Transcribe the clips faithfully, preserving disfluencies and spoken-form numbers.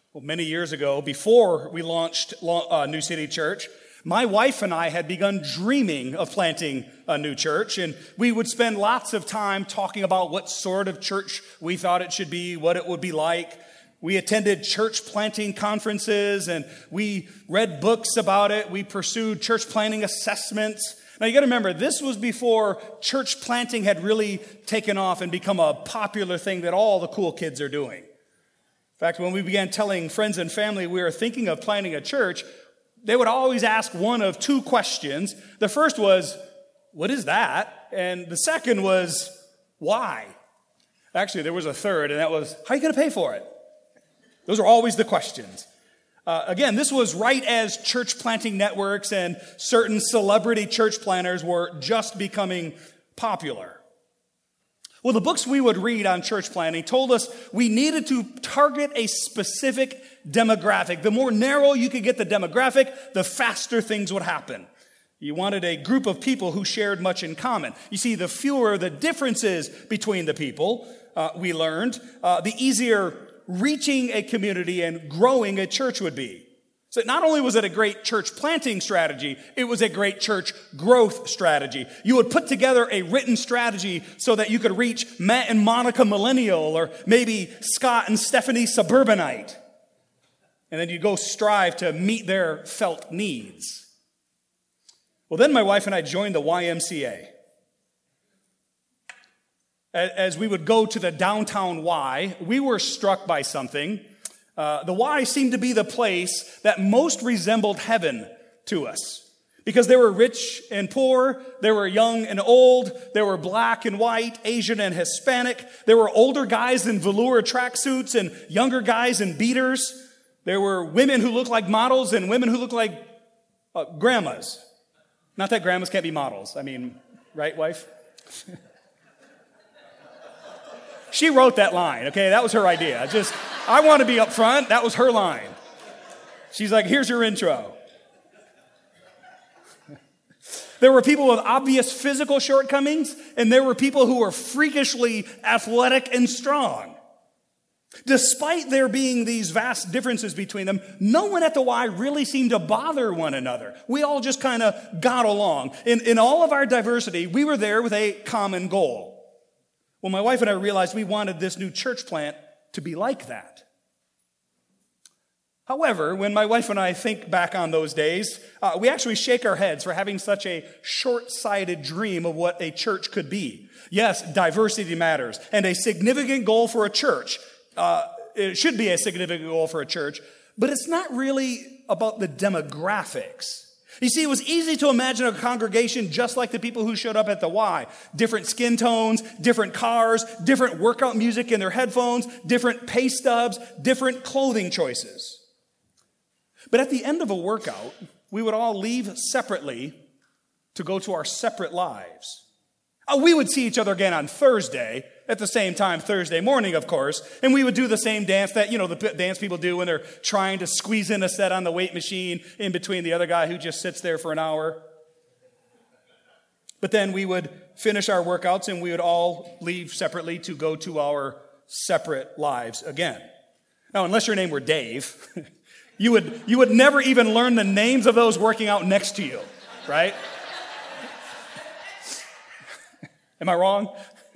Well, many years ago, before we launched uh, New City Church, my wife and I had begun dreaming of planting a new church, and we would spend lots of time talking about what sort of church we thought it should be, what it would be like. We attended church planting conferences, and we read books about it. We pursued church planting assessments. Now, you got to remember, this was before church planting had really taken off and become a popular thing that all the cool kids are doing. In fact, when we began telling friends and family we were thinking of planting a church, they would always ask one of two questions. The first was, what is that? And the second was, why? Actually, there was a third, and that was, how are you going to pay for it? Those are always the questions. Uh, again, this was right as church planting networks and certain celebrity church planners were just becoming popular. Well, the books we would read on church planting told us we needed to target a specific demographic. The more narrow you could get the demographic, the faster things would happen. You wanted a group of people who shared much in common. You see, the fewer the differences between the people, uh, we learned, uh, the easier reaching a community and growing a church would be. So not only was it a great church planting strategy, it was a great church growth strategy. You would put together a written strategy so that you could reach Matt and Monica Millennial, or maybe Scott and Stephanie Suburbanite. And then you go strive to meet their felt needs. Well, then my wife and I joined the Y M C A. As we would go to the downtown Y, we were struck by something. Uh, the Y seemed to be the place that most resembled heaven to us. Because there were rich and poor, there were young and old, there were black and white, Asian and Hispanic, there were older guys in velour tracksuits and younger guys in beaters. There were women who looked like models and women who looked like uh, grandmas. Not that grandmas can't be models. I mean, right, wife? She wrote that line, okay? That was her idea. Just, I want to be up front. That was her line. She's like, here's your intro. There were people with obvious physical shortcomings, and there were people who were freakishly athletic and strong. Despite there being these vast differences between them, no one at the Y really seemed to bother one another. We all just kind of got along. In, in all of our diversity, we were there with a common goal. Well, my wife and I realized we wanted this new church plant to be like that. However, when my wife and I think back on those days, uh, we actually shake our heads for having such a short-sighted dream of what a church could be. Yes, diversity matters, and a significant goal for a church. Uh, it should be a significant goal for a church, but it's not really about the demographics. You see, it was easy to imagine a congregation just like the people who showed up at the Y. Different skin tones, different cars, different workout music in their headphones, different pay stubs, different clothing choices. But at the end of a workout, we would all leave separately to go to our separate lives. Uh, we would see each other again on Thursday, at the same time Thursday morning, of course, and we would do the same dance that, you know, the p- dance people do when they're trying to squeeze in a set on the weight machine in between the other guy who just sits there for an hour. But then we would finish our workouts and we would all leave separately to go to our separate lives again. Now, unless your name were Dave, you would you would never even learn the names of those working out next to you, right? Am I wrong?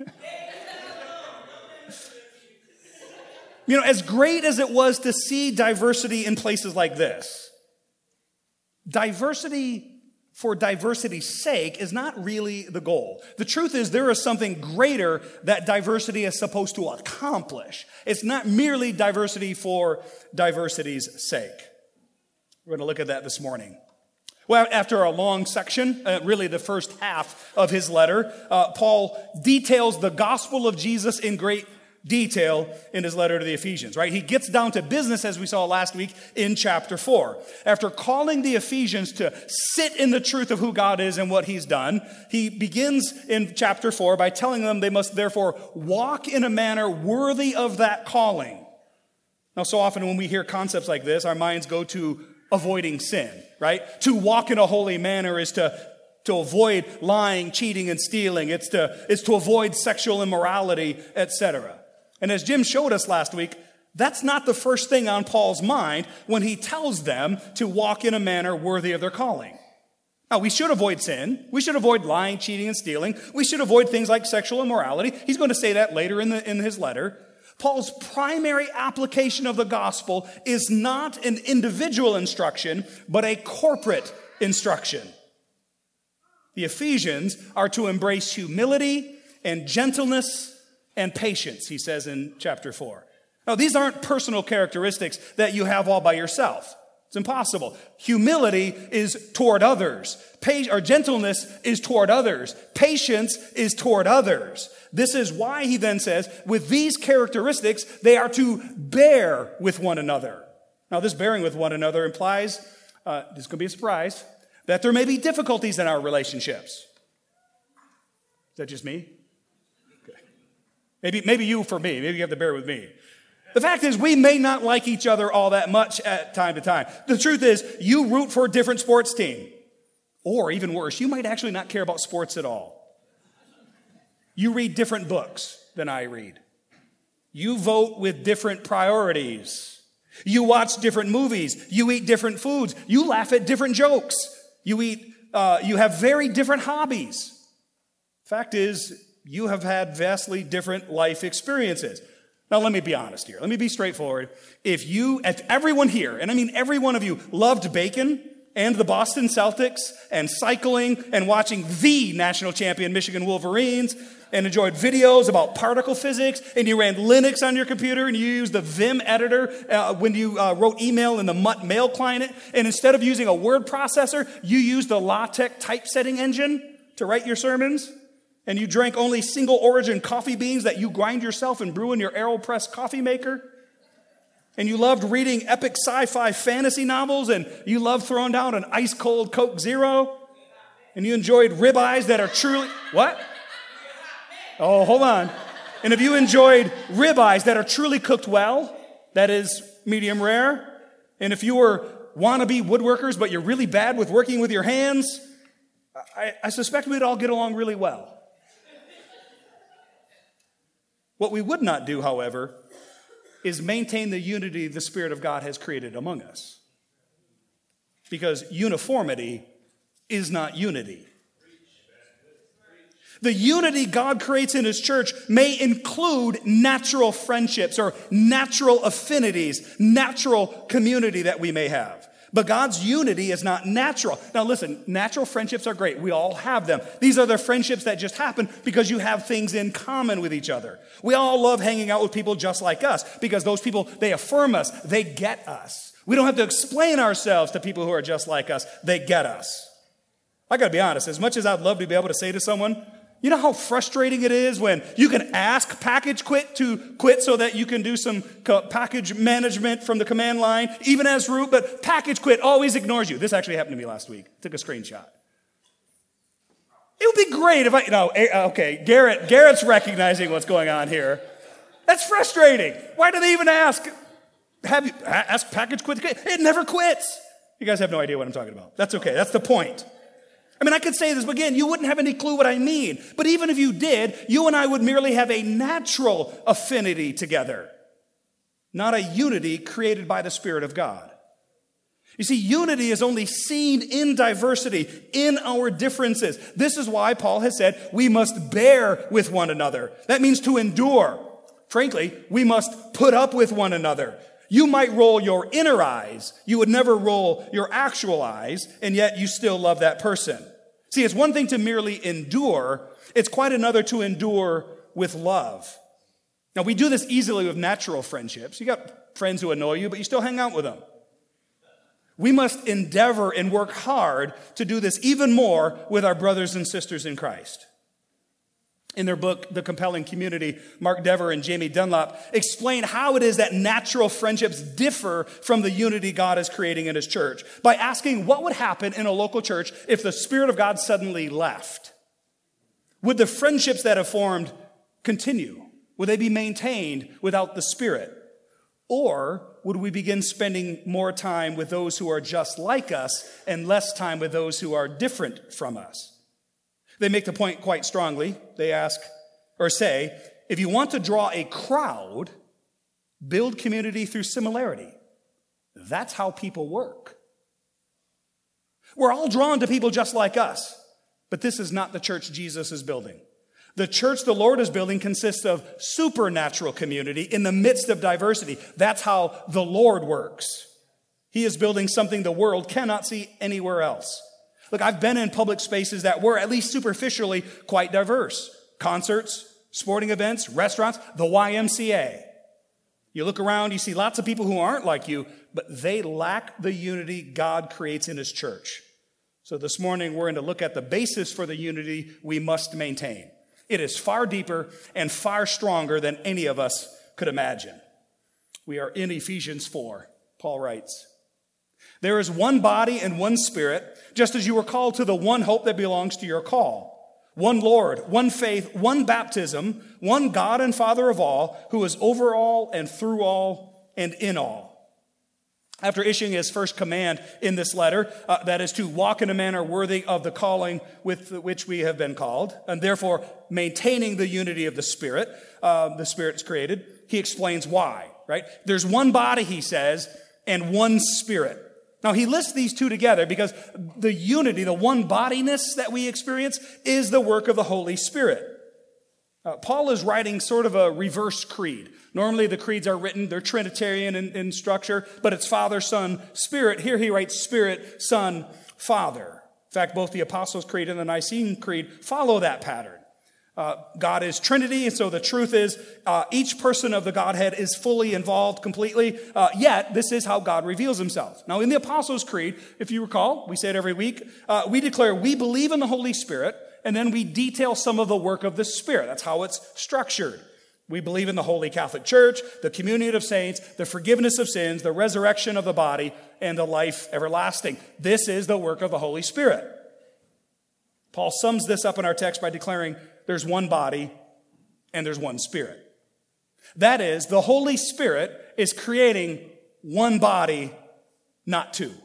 You know, as great as it was to see diversity in places like this, diversity for diversity's sake is not really the goal. The truth is there is something greater that diversity is supposed to accomplish. It's not merely diversity for diversity's sake. We're going to look at that this morning. Well, after a long section, uh, really the first half of his letter, uh, Paul details the gospel of Jesus in great detail in his letter to the Ephesians, right? He gets down to business, as we saw last week, in chapter four. After calling the Ephesians to sit in the truth of who God is and what he's done, he begins in chapter four by telling them they must therefore walk in a manner worthy of that calling. Now, so often when we hear concepts like this, our minds go to avoiding sin, right? To walk in a holy manner is to, to avoid lying, cheating, and stealing. It's to, it's to avoid sexual immorality, et cetera. And as Jim showed us last week, That's not the first thing on Paul's mind when he tells them to walk in a manner worthy of their calling. Now, we should avoid sin. We should avoid lying, cheating, and stealing. We should avoid things like sexual immorality. He's going to say that later in, the, in his letter. Paul's primary application of the gospel is not an individual instruction, but a corporate instruction. The Ephesians are to embrace humility and gentleness and patience, he says in chapter four. Now, these aren't personal characteristics that you have all by yourself. It's impossible. Humility is toward others. Pa- or gentleness is toward others. Patience is toward others. This is why he then says, with these characteristics, they are to bear with one another. Now, this bearing with one another implies, uh, this is going to be a surprise, that there may be difficulties in our relationships. Is that just me? Okay. Maybe, maybe you for me. Maybe you have to bear with me. The fact is, we may not like each other all that much at time to time. The truth is, you root for a different sports team. Or even worse, you might actually not care about sports at all. You read different books than I read. You vote with different priorities. You watch different movies. You eat different foods. You laugh at different jokes. You eat, uh, you have very different hobbies. Fact is, you have had vastly different life experiences. Now, let me be honest here. Let me be straightforward. If you, if everyone here, and I mean every one of you, loved bacon and the Boston Celtics and cycling and watching the national champion Michigan Wolverines and enjoyed videos about particle physics and you ran Linux on your computer and you used the Vim editor uh, when you uh, wrote email in the Mutt mail client, and instead of using a word processor, you used the LaTeX typesetting engine to write your sermons, and you drank only single origin coffee beans that you grind yourself and brew in your AeroPress coffee maker, and you loved reading epic sci-fi fantasy novels, and you loved throwing down an ice-cold Coke Zero, and you enjoyed ribeyes that are truly... What? Oh, hold on. And if you enjoyed ribeyes that are truly cooked well, that is medium rare, and if you were wannabe woodworkers, but you're really bad with working with your hands, I, I suspect we'd all get along really well. What we would not do, however, is maintain the unity the Spirit of God has created among us. Because uniformity is not unity. The unity God creates in His church may include natural friendships or natural affinities, natural community that we may have. But God's unity is not natural. Now listen, natural friendships are great. We all have them. These are the friendships that just happen because you have things in common with each other. We all love hanging out with people just like us because those people, they affirm us. They get us. We don't have to explain ourselves to people who are just like us. They get us. I got to be honest, as much as I'd love to be able to say to someone, you know how frustrating it is when you can ask Package Quit to quit so that you can do some package management from the command line, even as root, but Package Quit always ignores you. This actually happened to me last week. Took a screenshot. It would be great if I, no, okay, Garrett, Garrett's recognizing what's going on here. That's frustrating. Why do they even ask, have you, ask Package Quit to quit? It never quits. You guys have no idea what I'm talking about. That's okay. That's the point. I mean, I could say this, but again, you wouldn't have any clue what I mean. But even if you did, you and I would merely have a natural affinity together, not a unity created by the Spirit of God. You see, unity is only seen in diversity, in our differences. This is why Paul has said we must bear with one another. That means to endure. Frankly, we must put up with one another. You might roll your inner eyes. You would never roll your actual eyes, and yet you still love that person. See, it's one thing to merely endure. It's quite another to endure with love. Now, we do this easily with natural friendships. You got friends who annoy you, but you still hang out with them. We must endeavor and work hard to do this even more with our brothers and sisters in Christ. In their book, The Compelling Community, Mark Dever and Jamie Dunlop explain how it is that natural friendships differ from the unity God is creating in His church by asking what would happen in a local church if the Spirit of God suddenly left. Would the friendships that have formed continue? Would they be maintained without the Spirit? Or would we begin spending more time with those who are just like us and less time with those who are different from us? They make the point quite strongly. They ask or say, if you want to draw a crowd, build community through similarity. That's how people work. We're all drawn to people just like us, but this is not the church Jesus is building. The church the Lord is building consists of supernatural community in the midst of diversity. That's how the Lord works. He is building something the world cannot see anywhere else. Look, I've been in public spaces that were, at least superficially, quite diverse. Concerts, sporting events, restaurants, the Y M C A. You look around, you see lots of people who aren't like you, but they lack the unity God creates in his church. So this morning, we're going to look at the basis for the unity we must maintain. It is far deeper and far stronger than any of us could imagine. We are in Ephesians four. Paul writes, "There is one body and one spirit, just as you were called to the one hope that belongs to your call. One Lord, one faith, one baptism, one God and Father of all, who is over all and through all and in all." After issuing his first command in this letter, uh, that is to walk in a manner worthy of the calling with which we have been called, and therefore maintaining the unity of the Spirit, uh, the Spirit's created, he explains why, right? There's one body, he says, and one Spirit. Now, he lists these two together because the unity, the one-bodiness that we experience is the work of the Holy Spirit. Uh, Paul is writing sort of a reverse creed. Normally, the creeds are written, they're Trinitarian in, in structure, but it's Father, Son, Spirit. Here he writes Spirit, Son, Father. In fact, both the Apostles' Creed and the Nicene Creed follow that pattern. Uh, God is Trinity, and so the truth is uh, each person of the Godhead is fully involved completely, uh, yet this is how God reveals himself. Now, in the Apostles' Creed, if you recall, we say it every week, uh, we declare we believe in the Holy Spirit, and then we detail some of the work of the Spirit. That's how it's structured. We believe in the Holy Catholic Church, the communion of saints, the forgiveness of sins, the resurrection of the body, and the life everlasting. This is the work of the Holy Spirit. Paul sums this up in our text by declaring there's one body and there's one Spirit. That is, the Holy Spirit is creating one body, not two.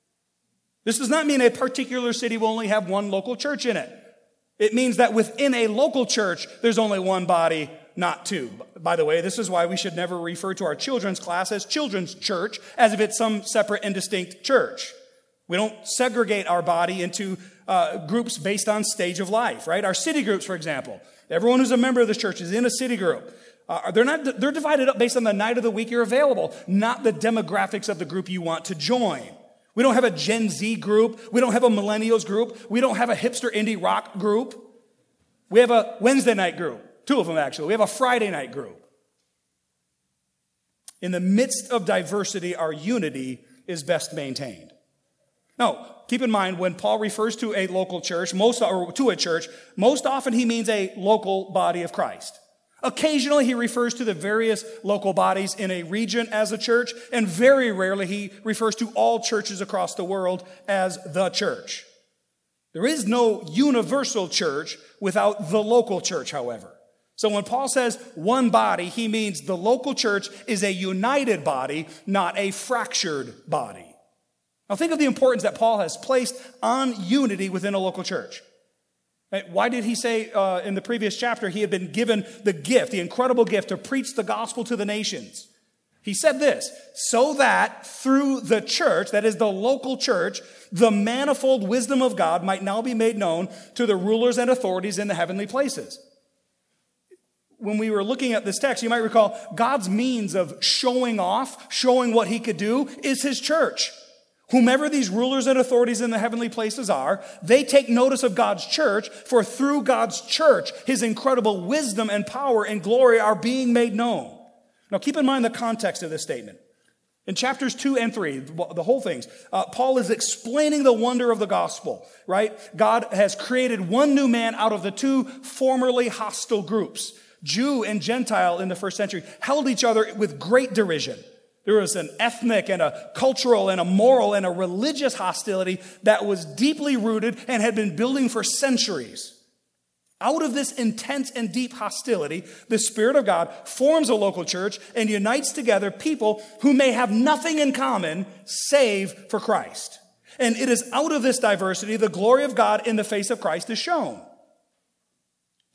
This does not mean a particular city will only have one local church in it. It means that within a local church, there's only one body, not two. By the way, this is why we should never refer to our children's class as children's church, as if it's some separate and distinct church. We don't segregate our body into uh, groups based on stage of life, right? Our city groups, for example. Everyone who's a member of this church is in a city group. Uh, they're not. They're divided up based on the night of the week you're available, not the demographics of the group you want to join. We don't have a Gen Z group. We don't have a millennials group. We don't have a hipster indie rock group. We have a Wednesday night group. Two of them, actually. We have a Friday night group. In the midst of diversity, our unity is best maintained. Now, keep in mind, when Paul refers to a local church, most or to a church, most often he means a local body of Christ. Occasionally, he refers to the various local bodies in a region as a church, and very rarely he refers to all churches across the world as the church. There is no universal church without the local church, however. So when Paul says one body, he means the local church is a united body, not a fractured body. Now think of the importance that Paul has placed on unity within a local church. Why did he say uh, in the previous chapter he had been given the gift, the incredible gift to preach the gospel to the nations? He said this, so that through the church, that is the local church, the manifold wisdom of God might now be made known to the rulers and authorities in the heavenly places. When we were looking at this text, you might recall God's means of showing off, showing what he could do is his church. Whomever these rulers and authorities in the heavenly places are, they take notice of God's church, for through God's church, his incredible wisdom and power and glory are being made known. Now keep in mind the context of this statement. In chapters two and three, the whole things, uh, Paul is explaining the wonder of the gospel, right? God has created one new man out of the two formerly hostile groups. Jew and Gentile in the first century held each other with great derision. There was an ethnic and a cultural and a moral and a religious hostility that was deeply rooted and had been building for centuries. Out of this intense and deep hostility, the Spirit of God forms a local church and unites together people who may have nothing in common save for Christ. And it is out of this diversity the glory of God in the face of Christ is shown.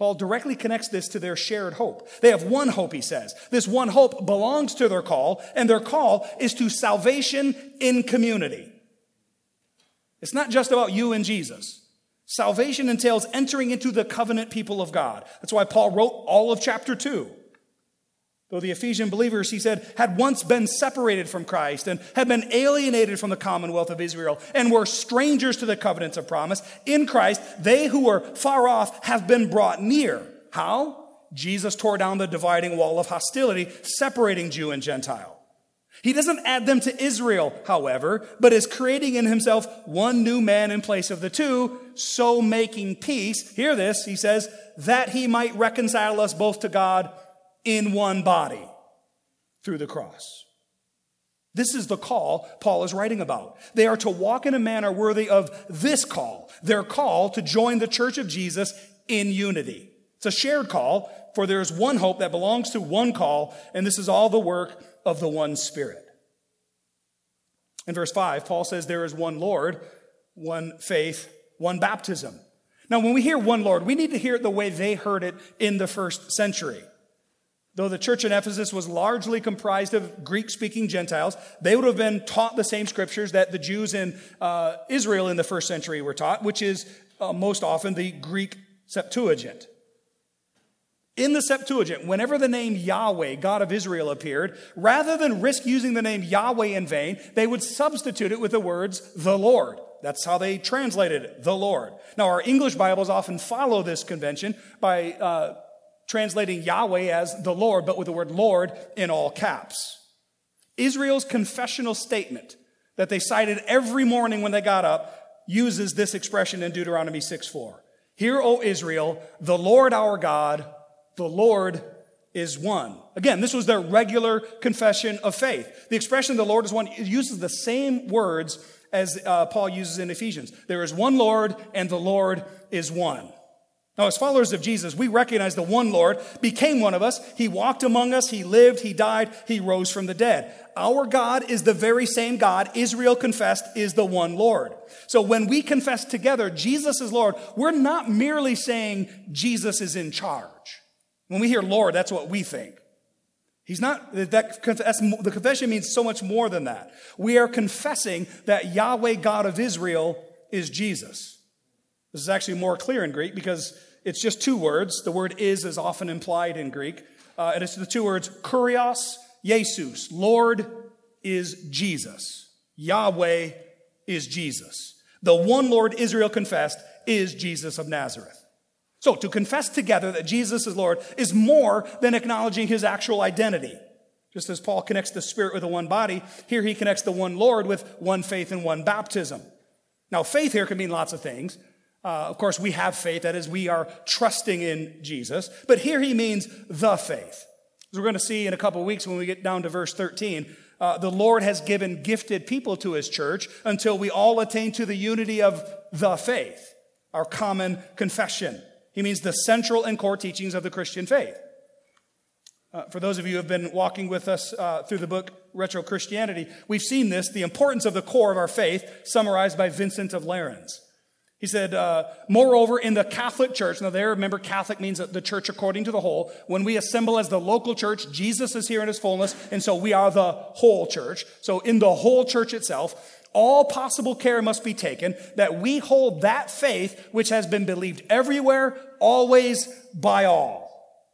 Paul directly connects this to their shared hope. They have one hope, he says. This one hope belongs to their call, and their call is to salvation in community. It's not just about you and Jesus. Salvation entails entering into the covenant people of God. That's why Paul wrote all of chapter two. Though the Ephesian believers, he said, had once been separated from Christ and had been alienated from the commonwealth of Israel and were strangers to the covenants of promise, in Christ, they who were far off have been brought near. How? Jesus tore down the dividing wall of hostility, separating Jew and Gentile. He doesn't add them to Israel, however, but is creating in himself one new man in place of the two, so making peace. Hear this, he says, that he might reconcile us both to God in one body through the cross. This is the call Paul is writing about. They are to walk in a manner worthy of this call, their call to join the church of Jesus in unity. It's a shared call, for there is one hope that belongs to one call, and this is all the work of the one Spirit. In verse five, Paul says there is one Lord, one faith, one baptism. Now, when we hear one Lord, we need to hear it the way they heard it in the first century. Though the church in Ephesus was largely comprised of Greek-speaking Gentiles, they would have been taught the same scriptures that the Jews in uh, Israel in the first century were taught, which is uh, most often the Greek Septuagint. In the Septuagint, whenever the name Yahweh, God of Israel, appeared, rather than risk using the name Yahweh in vain, they would substitute it with the words, the Lord. That's how they translated it, the Lord. Now, our English Bibles often follow this convention by uh, translating Yahweh as the Lord, but with the word Lord in all caps. Israel's confessional statement that they cited every morning when they got up uses this expression in Deuteronomy six four. Hear, O Israel, the Lord our God, the Lord is one. Again, this was their regular confession of faith. The expression the Lord is one uses the same words as uh, Paul uses in Ephesians. There is one Lord, and the Lord is one. Now, as followers of Jesus, we recognize the one Lord became one of us. He walked among us. He lived. He died. He rose from the dead. Our God is the very same God Israel confessed is the one Lord. So when we confess together Jesus is Lord, we're not merely saying Jesus is in charge. When we hear Lord, that's what we think. He's not, that, that's, the confession means so much more than that. We are confessing that Yahweh, God of Israel, is Jesus. This is actually more clear in Greek because it's just two words. The word is is often implied in Greek. Uh, and it's the two words, Kurios, Jesus. Lord is Jesus. Yahweh is Jesus. The one Lord Israel confessed is Jesus of Nazareth. So to confess together that Jesus is Lord is more than acknowledging his actual identity. Just as Paul connects the Spirit with the one body, here he connects the one Lord with one faith and one baptism. Now, faith here can mean lots of things. Uh, of course, we have faith, that is, we are trusting in Jesus. But here he means the faith. As we're going to see in a couple of weeks when we get down to verse thirteen, uh, the Lord has given gifted people to his church until we all attain to the unity of the faith, our common confession. He means the central and core teachings of the Christian faith. Uh, for those of you who have been walking with us uh, through the book Retro Christianity, we've seen this, the importance of the core of our faith, summarized by Vincent of Lerins. He said, uh, moreover, in the Catholic Church, now there, remember, Catholic means the church according to the whole. When we assemble as the local church, Jesus is here in his fullness, and so we are the whole church. So in the whole church itself, all possible care must be taken that we hold that faith which has been believed everywhere, always, by all.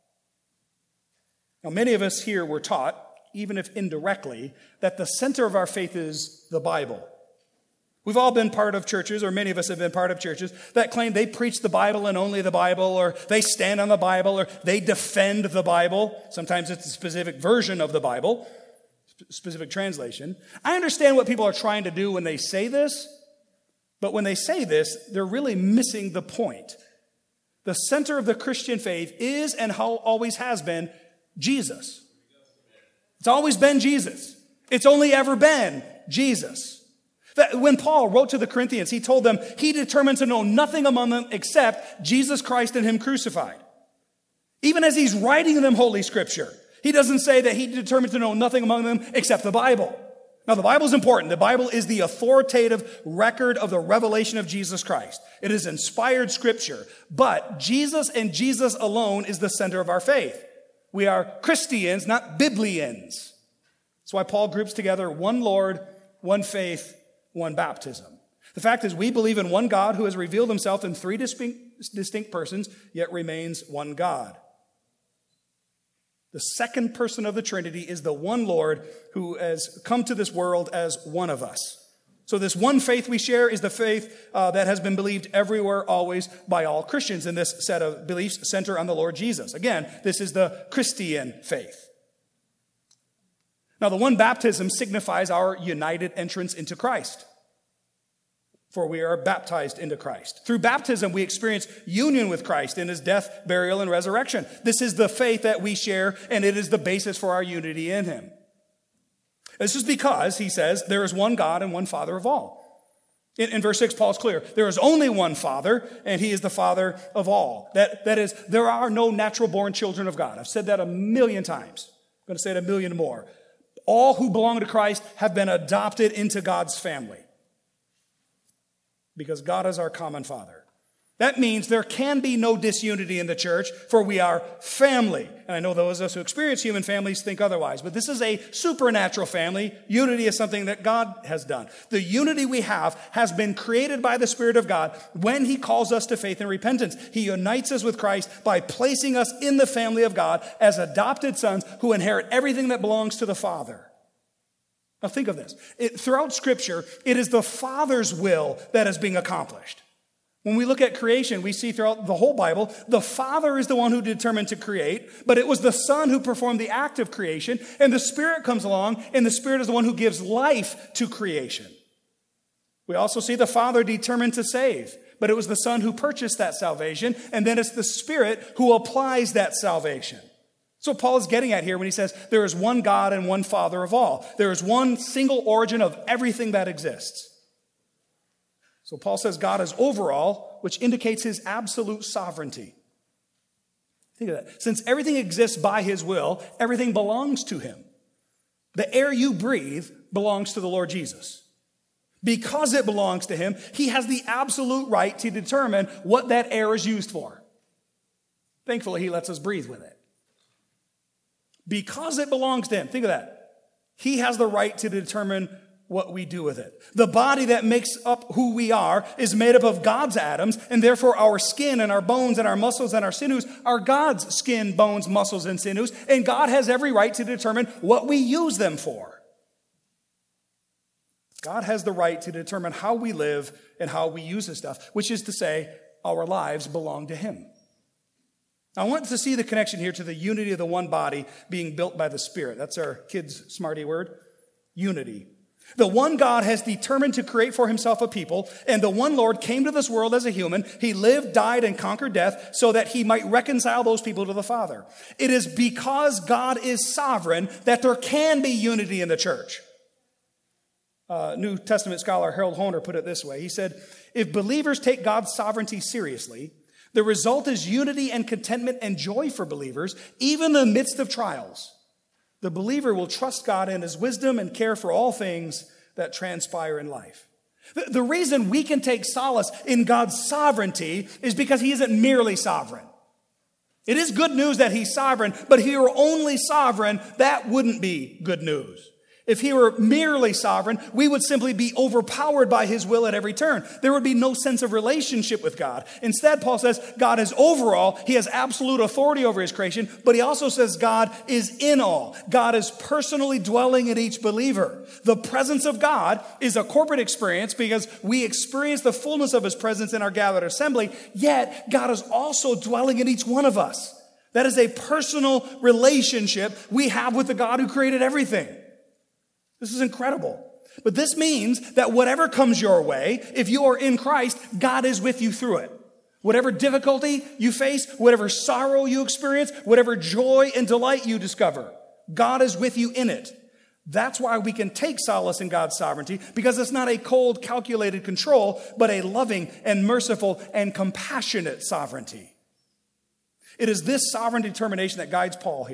Now, many of us here were taught, even if indirectly, that the center of our faith is the Bible. We've all been part of churches, or many of us have been part of churches, that claim they preach the Bible and only the Bible, or they stand on the Bible, or they defend the Bible. Sometimes it's a specific version of the Bible, specific translation. I understand what people are trying to do when they say this, but when they say this, they're really missing the point. The center of the Christian faith is, and how always has been, Jesus. It's always been Jesus. It's only ever been Jesus. That when Paul wrote to the Corinthians, he told them he determined to know nothing among them except Jesus Christ and him crucified. Even as he's writing them Holy Scripture, he doesn't say that he determined to know nothing among them except the Bible. Now, the Bible is important. The Bible is the authoritative record of the revelation of Jesus Christ. It is inspired scripture. But Jesus and Jesus alone is the center of our faith. We are Christians, not Biblians. That's why Paul groups together one Lord, one faith, one baptism. The fact is, we believe in one God who has revealed himself in three distinct, distinct persons, yet remains one God. The second person of the Trinity is the one Lord who has come to this world as one of us. So this one faith we share is the faith uh, that has been believed everywhere, always, by all Christians. And this set of beliefs center on the Lord Jesus. Again, this is the Christian faith. Now, the one baptism signifies our united entrance into Christ. For we are baptized into Christ. Through baptism, we experience union with Christ in his death, burial, and resurrection. This is the faith that we share, and it is the basis for our unity in him. This is because, he says, there is one God and one Father of all. In, in verse six, Paul's clear. There is only one Father, and he is the Father of all. That, that is, there are no natural-born children of God. I've said that a million times. I'm going to say it a million more. All who belong to Christ have been adopted into God's family, because God is our common Father. That means there can be no disunity in the church, for we are family. And I know those of us who experience human families think otherwise, but this is a supernatural family. Unity is something that God has done. The unity we have has been created by the Spirit of God when he calls us to faith and repentance. He unites us with Christ by placing us in the family of God as adopted sons who inherit everything that belongs to the Father. Now think of this. It, throughout Scripture, it is the Father's will that is being accomplished. When we look at creation, we see throughout the whole Bible, the Father is the one who determined to create, but it was the Son who performed the act of creation, and the Spirit comes along, and the Spirit is the one who gives life to creation. We also see the Father determined to save, but it was the Son who purchased that salvation, and then it's the Spirit who applies that salvation. So Paul is getting at here when he says there is one God and one Father of all. There is one single origin of everything that exists. So Paul says God is over all, which indicates his absolute sovereignty. Think of that. Since everything exists by his will, everything belongs to him. The air you breathe belongs to the Lord Jesus. Because it belongs to him, he has the absolute right to determine what that air is used for. Thankfully, he lets us breathe with it. Because it belongs to him, think of that. He has the right to determine what we do with it. The body that makes up who we are is made up of God's atoms, and therefore our skin and our bones and our muscles and our sinews are God's skin, bones, muscles, and sinews, and God has every right to determine what we use them for. God has the right to determine how we live and how we use this stuff, which is to say, our lives belong to him. I want to see the connection here to the unity of the one body being built by the Spirit. That's our kids' smarty word. Unity. The one God has determined to create for himself a people, and the one Lord came to this world as a human. He lived, died, and conquered death so that he might reconcile those people to the Father. It is because God is sovereign that there can be unity in the church. Uh, New Testament scholar Harold Hoehner put it this way. He said, if believers take God's sovereignty seriously, the result is unity and contentment and joy for believers, even in the midst of trials. The believer will trust God in his wisdom and care for all things that transpire in life. The, the reason we can take solace in God's sovereignty is because he isn't merely sovereign. It is good news that he's sovereign, but if he were only sovereign, that wouldn't be good news. If he were merely sovereign, we would simply be overpowered by his will at every turn. There would be no sense of relationship with God. Instead, Paul says God is over all. He has absolute authority over his creation, but he also says God is in all. God is personally dwelling in each believer. The presence of God is a corporate experience because we experience the fullness of his presence in our gathered assembly, yet God is also dwelling in each one of us. That is a personal relationship we have with the God who created everything. This is incredible. But this means that whatever comes your way, if you are in Christ, God is with you through it. Whatever difficulty you face, whatever sorrow you experience, whatever joy and delight you discover, God is with you in it. That's why we can take solace in God's sovereignty, because it's not a cold, calculated control, but a loving and merciful and compassionate sovereignty. It is this sovereign determination that guides Paul here.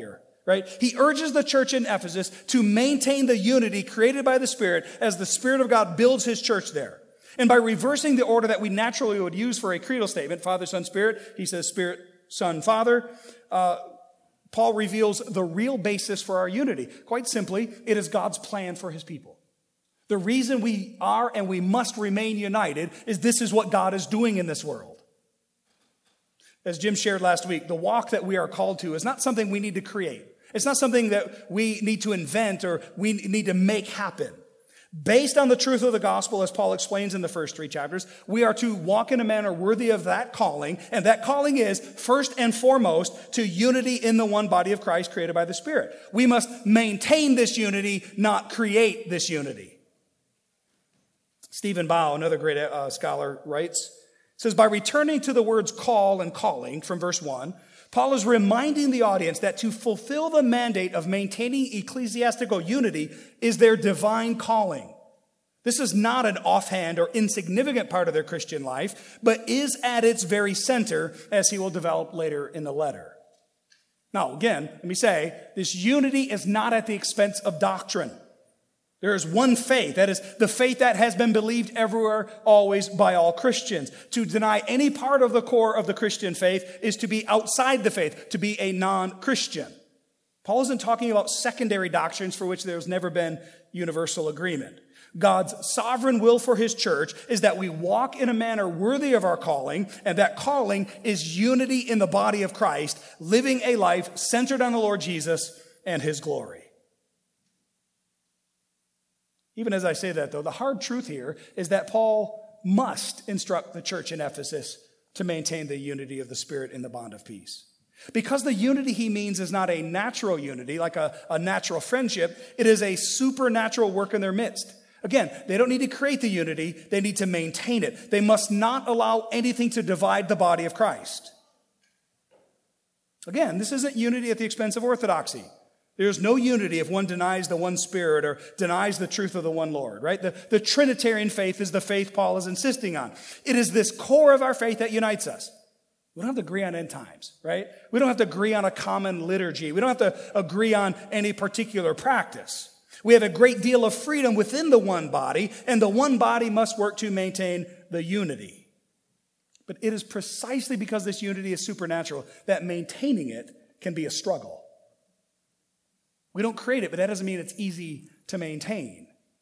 right? He urges the church in Ephesus to maintain the unity created by the Spirit as the Spirit of God builds his church there. And by reversing the order that we naturally would use for a creedal statement, Father, Son, Spirit, he says Spirit, Son, Father, uh, Paul reveals the real basis for our unity. Quite simply, it is God's plan for his people. The reason we are and we must remain united is this is what God is doing in this world. As Jim shared last week, the walk that we are called to is not something we need to create. It's not something that we need to invent or we need to make happen. Based on the truth of the gospel, as Paul explains in the first three chapters, we are to walk in a manner worthy of that calling. And that calling is, first and foremost, to unity in the one body of Christ created by the Spirit. We must maintain this unity, not create this unity. Stephen Bow, another great uh, scholar, writes, says, by returning to the words call and calling from verse one, Paul is reminding the audience that to fulfill the mandate of maintaining ecclesiastical unity is their divine calling. This is not an offhand or insignificant part of their Christian life, but is at its very center, as he will develop later in the letter. Now, again, let me say, this unity is not at the expense of doctrine. There is one faith, that is the faith that has been believed everywhere, always by all Christians. To deny any part of the core of the Christian faith is to be outside the faith, to be a non-Christian. Paul isn't talking about secondary doctrines for which there's never been universal agreement. God's sovereign will for his church is that we walk in a manner worthy of our calling, and that calling is unity in the body of Christ, living a life centered on the Lord Jesus and his glory. Even as I say that, though, the hard truth here is that Paul must instruct the church in Ephesus to maintain the unity of the Spirit in the bond of peace. Because the unity he means is not a natural unity, like a, a natural friendship, it is a supernatural work in their midst. Again, they don't need to create the unity, they need to maintain it. They must not allow anything to divide the body of Christ. Again, this isn't unity at the expense of orthodoxy. There's no unity if one denies the one Spirit or denies the truth of the one Lord, right? The, the Trinitarian faith is the faith Paul is insisting on. It is this core of our faith that unites us. We don't have to agree on end times, right? We don't have to agree on a common liturgy. We don't have to agree on any particular practice. We have a great deal of freedom within the one body, and the one body must work to maintain the unity. But it is precisely because this unity is supernatural that maintaining it can be a struggle. We don't create it, but that doesn't mean it's easy to maintain.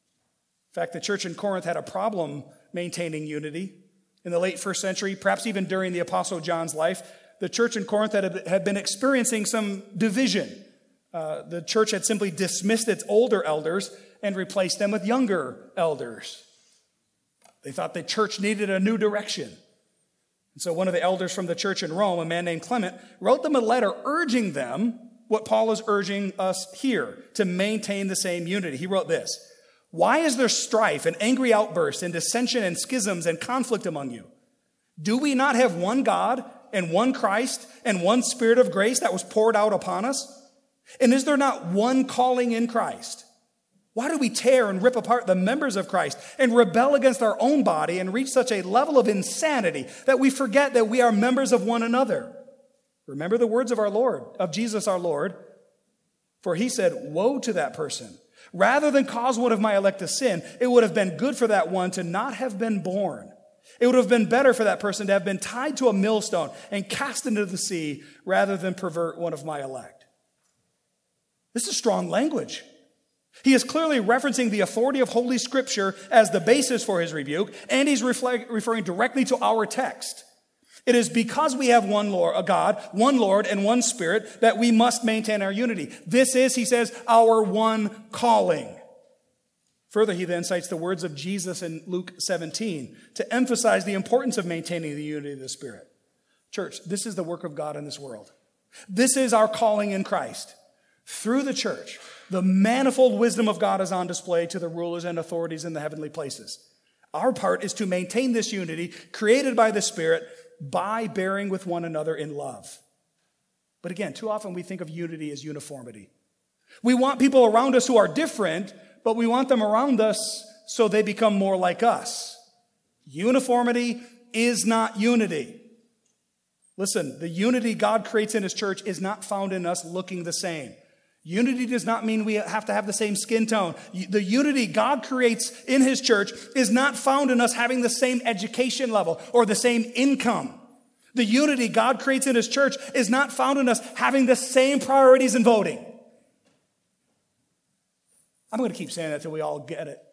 In fact, the church in Corinth had a problem maintaining unity. In the late first century, perhaps even during the Apostle John's life, the church in Corinth had, had been experiencing some division. Uh, the church had simply dismissed its older elders and replaced them with younger elders. They thought the church needed a new direction. And so one of the elders from the church in Rome, a man named Clement, wrote them a letter urging them what Paul is urging us here, to maintain the same unity. He wrote this: why is there strife and angry outbursts and dissension and schisms and conflict among you? Do we not have one God and one Christ and one Spirit of grace that was poured out upon us? And is there not one calling in Christ? Why do we tear and rip apart the members of Christ and rebel against our own body and reach such a level of insanity that we forget that we are members of one another? Remember the words of our Lord, of Jesus our Lord, for he said, woe to that person. Rather than cause one of my elect to sin, it would have been good for that one to not have been born. It would have been better for that person to have been tied to a millstone and cast into the sea rather than pervert one of my elect. This is strong language. He is clearly referencing the authority of Holy Scripture as the basis for his rebuke, and he's reflect, referring directly to our text. It is because we have one Lord, a God, one Lord, and one Spirit that we must maintain our unity. This is, he says, our one calling. Further, he then cites the words of Jesus in Luke seventeen to emphasize the importance of maintaining the unity of the Spirit. Church, this is the work of God in this world. This is our calling in Christ. Through the church, the manifold wisdom of God is on display to the rulers and authorities in the heavenly places. Our part is to maintain this unity created by the Spirit by bearing with one another in love. But again, too often we think of unity as uniformity. We want people around us who are different, but we want them around us so they become more like us. Uniformity is not unity. Listen, the unity God creates in his church is not found in us looking the same. Unity does not mean we have to have the same skin tone. The unity God creates in his church is not found in us having the same education level or the same income. The unity God creates in his church is not found in us having the same priorities in voting. I'm going to keep saying that till we all get it.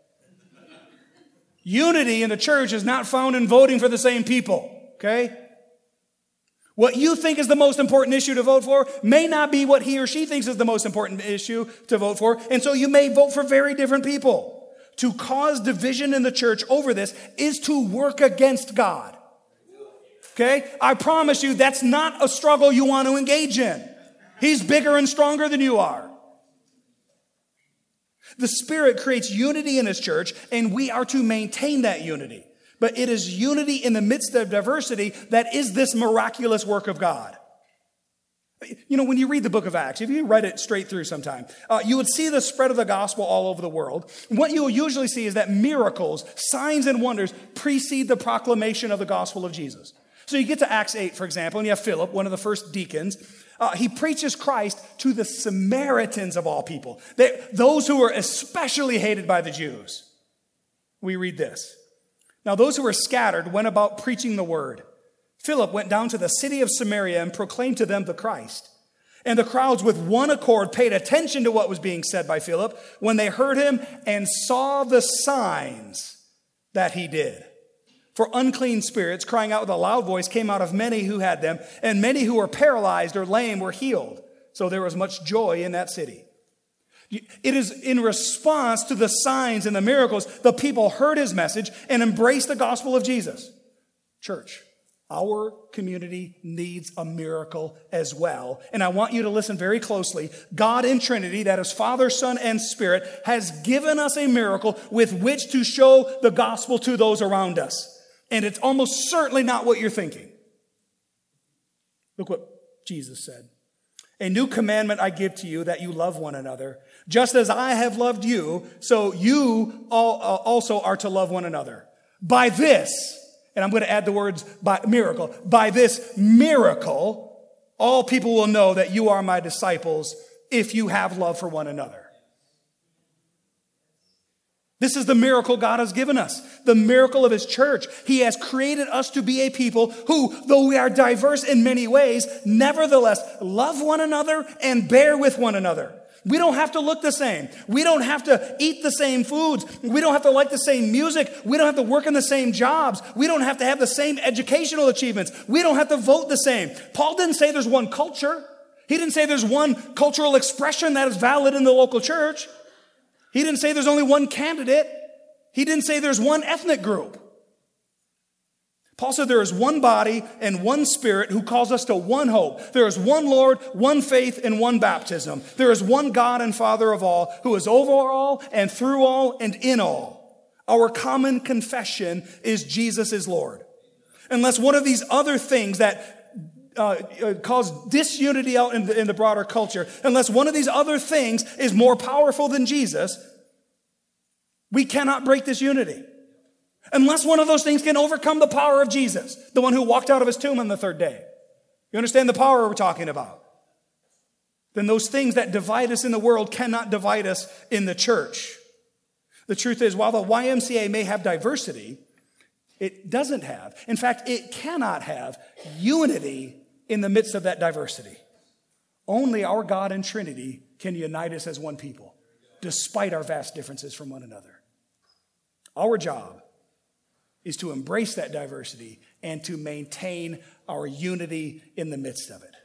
Unity in the church is not found in voting for the same people, okay? What you think is the most important issue to vote for may not be what he or she thinks is the most important issue to vote for, and so you may vote for very different people. To cause division in the church over this is to work against God. Okay? I promise you that's not a struggle you want to engage in. He's bigger and stronger than you are. The Spirit creates unity in his church, and we are to maintain that unity. But it is unity in the midst of diversity that is this miraculous work of God. You know, when you read the book of Acts, if you read it straight through sometime, uh, you would see the spread of the gospel all over the world. What you will usually see is that miracles, signs, and wonders precede the proclamation of the gospel of Jesus. So you get to Acts eight, for example, and you have Philip, one of the first deacons. Uh, he preaches Christ to the Samaritans of all people, they, those who were especially hated by the Jews. We read this. Now those who were scattered went about preaching the word. Philip went down to the city of Samaria and proclaimed to them the Christ. And the crowds with one accord paid attention to what was being said by Philip when they heard him and saw the signs that he did. For unclean spirits, crying out with a loud voice, came out of many who had them, and many who were paralyzed or lame were healed. So there was much joy in that city. It is in response to the signs and the miracles, the people heard his message and embraced the gospel of Jesus. Church, our community needs a miracle as well. And I want you to listen very closely. God in Trinity, that is Father, Son, and Spirit, has given us a miracle with which to show the gospel to those around us. And it's almost certainly not what you're thinking. Look what Jesus said. A new commandment I give to you, that you love one another. Just as I have loved you, so you all, uh, also are to love one another. By this, and I'm going to add the words by miracle, by this miracle, all people will know that you are my disciples if you have love for one another. This is the miracle God has given us, the miracle of his church. He has created us to be a people who, though we are diverse in many ways, nevertheless love one another and bear with one another. We don't have to look the same. We don't have to eat the same foods. We don't have to like the same music. We don't have to work in the same jobs. We don't have to have the same educational achievements. We don't have to vote the same. Paul didn't say there's one culture. He didn't say there's one cultural expression that is valid in the local church. He didn't say there's only one candidate. He didn't say there's one ethnic group. Paul said there is one body and one Spirit who calls us to one hope. There is one Lord, one faith, and one baptism. There is one God and Father of all, who is over all and through all and in all. Our common confession is Jesus is Lord. Unless one of these other things that Uh, cause disunity out in the, in the broader culture, unless one of these other things is more powerful than Jesus, we cannot break this unity. Unless one of those things can overcome the power of Jesus, the one who walked out of his tomb on the third day. You understand the power we're talking about? Then those things that divide us in the world cannot divide us in the church. The truth is, while the Y M C A may have diversity, it doesn't have. In fact, it cannot have unity in the midst of that diversity. Only our God and Trinity can unite us as one people, despite our vast differences from one another. Our job is to embrace that diversity and to maintain our unity in the midst of it.